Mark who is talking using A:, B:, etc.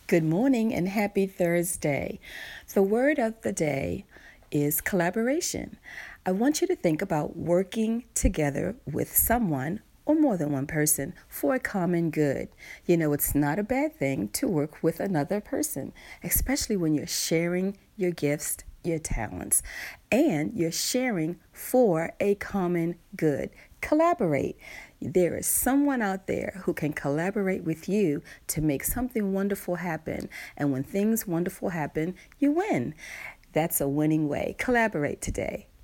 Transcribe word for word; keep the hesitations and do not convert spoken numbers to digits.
A: Good morning and happy Thursday. The word of the day is collaboration. I want you to think about working together with someone or more than one person for a common good. You know, it's not a bad thing to work with another person, especially when you're sharing your gifts, your talents, and you're sharing for a common good. Collaborate. There is someone out there who can collaborate with you to make something wonderful happen. And when things wonderful happen, you win. That's a winning way. Collaborate today.